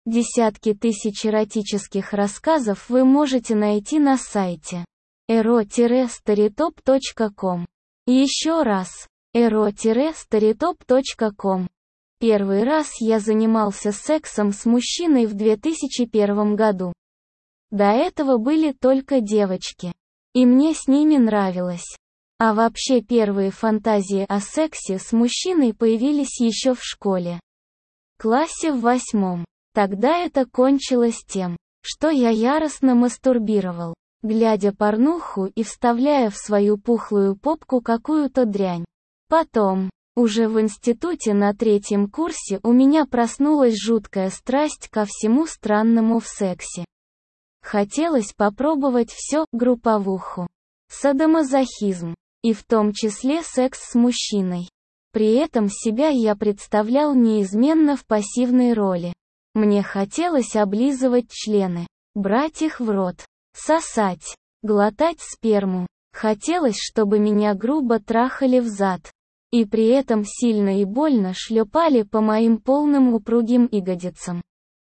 Десятки тысяч эротических рассказов вы можете найти на сайте ero-storytop.com. Еще раз, ero-storytop.com. Первый раз я занимался сексом с мужчиной в 2001 году. До этого были только девочки. И мне с ними нравилось. А вообще первые фантазии о сексе с мужчиной появились еще в школе. Классе в 8. Тогда это кончилось тем, что я яростно мастурбировал, глядя порнуху и вставляя в свою пухлую попку какую-то дрянь. Потом, уже в институте на 3-м курсе у меня проснулась жуткая страсть ко всему странному в сексе. Хотелось попробовать все, групповуху, садомазохизм, и в том числе секс с мужчиной. При этом себя я представлял неизменно в пассивной роли. Мне хотелось облизывать члены, брать их в рот, сосать, глотать сперму. Хотелось, чтобы меня грубо трахали взад. И при этом сильно и больно шлепали по моим полным упругим ягодицам.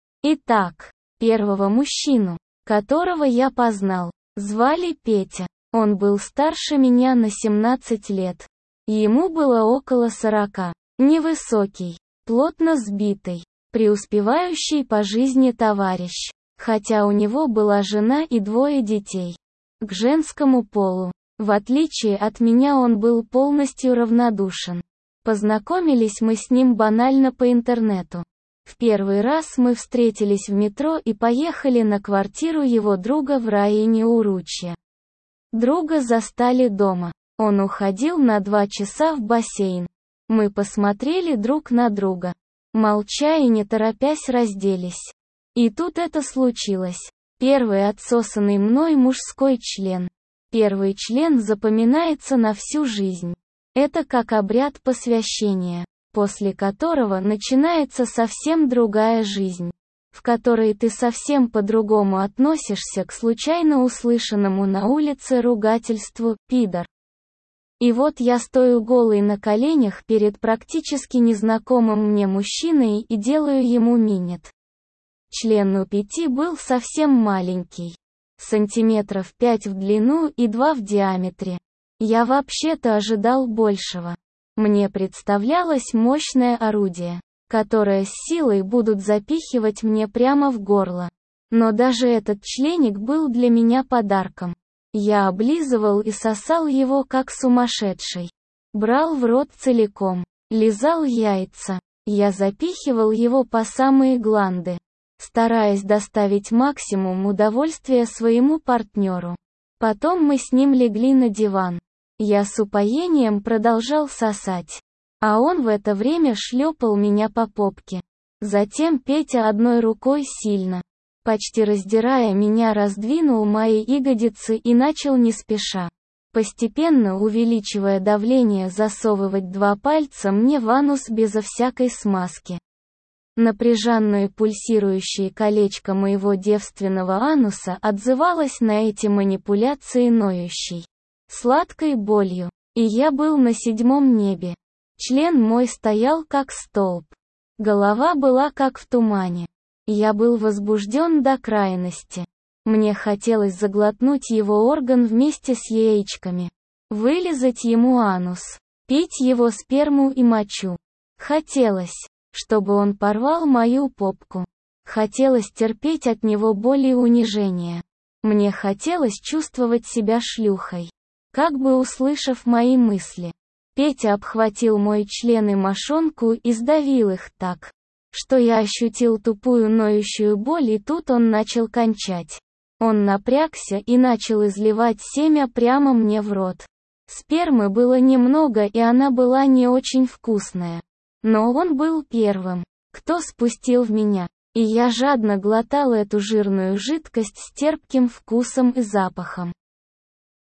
Итак, первого мужчину, которого я познал, звали Петя. Он был старше меня на 17 лет. Ему было около 40. Невысокий, плотно сбитый, преуспевающий по жизни товарищ. Хотя у него была жена и 2 детей. К женскому полу, в отличие от меня, он был полностью равнодушен. Познакомились мы с ним банально по интернету. В первый раз мы встретились в метро и поехали на квартиру его друга в районе Уручья. Друга застали дома. Он уходил на 2 часа в бассейн. Мы посмотрели друг на друга. Молча и не торопясь разделись. И тут это случилось. Первый отсосанный мной мужской член. Первый член запоминается на всю жизнь. Это как обряд посвящения, после которого начинается совсем другая жизнь, в которой ты совсем по-другому относишься к случайно услышанному на улице ругательству «пидор». И вот я стою голый на коленях перед практически незнакомым мне мужчиной и делаю ему минет. Член у Пети был совсем маленький. Сантиметров 5 в длину и 2 в диаметре. Я вообще-то ожидал большего. Мне представлялось мощное орудие, которое с силой будут запихивать мне прямо в горло. Но даже этот членик был для меня подарком. Я облизывал и сосал его как сумасшедший. Брал в рот целиком, лизал яйца. Я запихивал его по самые гланды, стараясь доставить максимум удовольствия своему партнеру. Потом мы с ним легли на диван. Я с упоением продолжал сосать, а он в это время шлепал меня по попке. Затем Петя одной рукой сильно, почти раздирая меня, раздвинул мои ягодицы и начал не спеша, постепенно увеличивая давление, засовывать 2 пальца мне в анус безо всякой смазки. Напряженное пульсирующее колечко моего девственного ануса отзывалось на эти манипуляции ноющей, сладкой болью, и я был на 7-м небе. Член мой стоял как столб. Голова была как в тумане. Я был возбужден до крайности. Мне хотелось заглотнуть его орган вместе с яичками, вылизать ему анус, пить его сперму и мочу. Хотелось, чтобы он порвал мою попку. Хотелось терпеть от него боль и унижение. Мне хотелось чувствовать себя шлюхой. Как бы услышав мои мысли, Петя обхватил мой член и мошонку и сдавил их так, что я ощутил тупую ноющую боль, и тут он начал кончать. Он напрягся и начал изливать семя прямо мне в рот. Спермы было немного, и она была не очень вкусная. Но он был первым, кто спустил в меня, и я жадно глотал эту жирную жидкость с терпким вкусом и запахом.